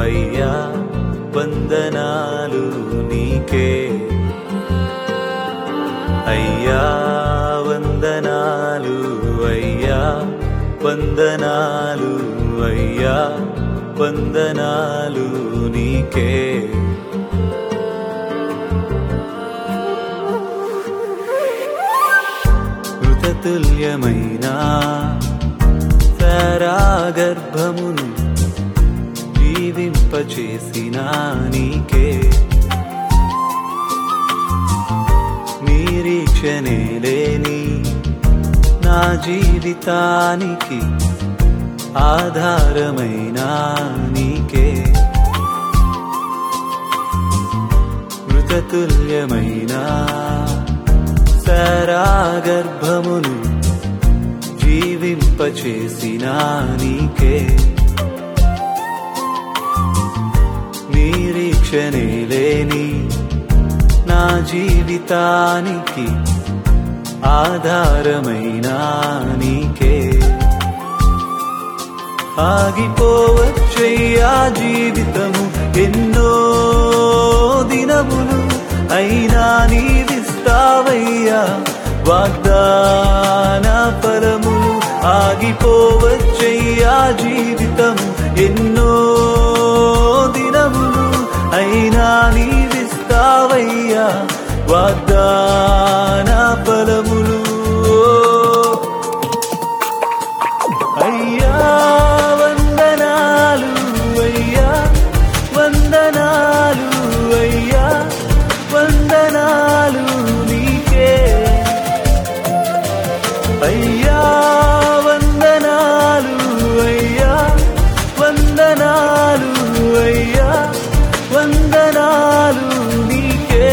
అయ్యా వందనాలు నీకే అయ్యా వందనాలు అయ్యా వందనాలు అయ్యా వందనాలు నీకే మృతతుల్యమైన సారాగర్భమును జీవింపచేసిన నీకే నిరీక్షణే లేని నా జీవితానికి ఆధారమైన నీకే మృతతుల్యమైన సారాగర్భమును జీవింపచేసిన నీకే నిరీక్షణే లేని నా జీవితానికి ఆధారమైన నీకే ఆగిపోవచ్చయ్యా జీవితము ఎన్నో దినములు అయినా నీవిస్తావయ్యా వాగ్దాన ఫలములు ఆగిపోవచ్చయ్యా జీవితము ఎన్నో దినములు అయినా నీవిస్తావయ్యా వాగ్దాన ఫలములు అయ్యా వందనాలు అయ్యా వందనాలు అయ్యా వందనాలు నీకే అయ్యా వందనాలు అయ్యా వందనాలు అయ్యా వందనాలు నీకే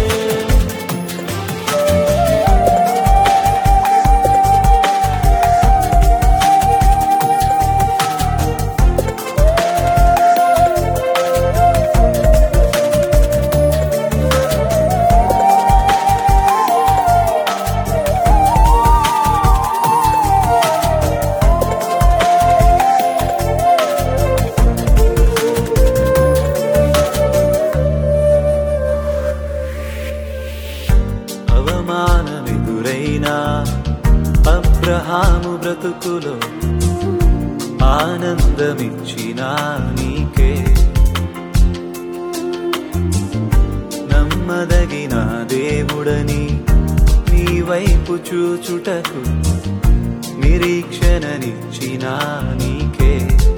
అవమానమెదురైనా అబ్రహాము బ్రతుకులో ఆనందమిచ్చిన నీకే నమ్మదగిన దేవుడని నీ వైపు చూచుటకు నిరీక్షణనిచ్చిన నీకే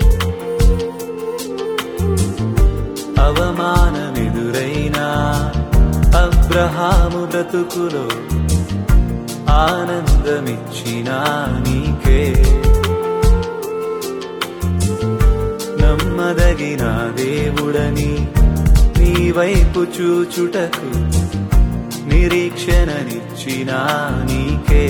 అవమానమెదురైనా అబ్రహాము బ్రతుకులో ఆనందమిచ్చిన నీకే నమ్మదగిన దేవుడని నీ వైపు చూచుటకు నిరీక్షణనిచ్చిన నీకే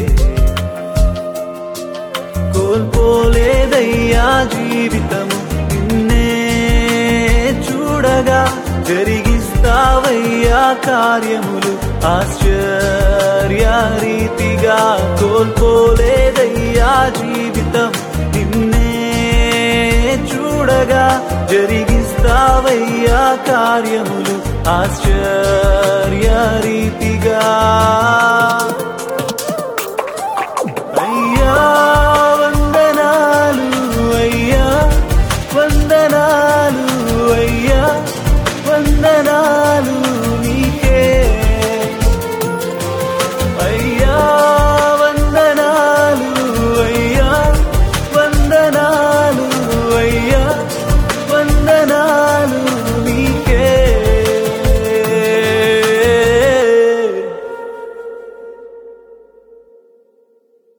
కోల్పోలేదయ్యా జీవితము నిన్నే చూడగా జరిగిస్తావయ్యా కార్యములు ఆశ్చర్య రీతిగా కోల్పోలేదయ్యా జీవితం నిన్నే చూడగా జరిగిస్తావయ్యా కార్యములు ఆశ్చర్య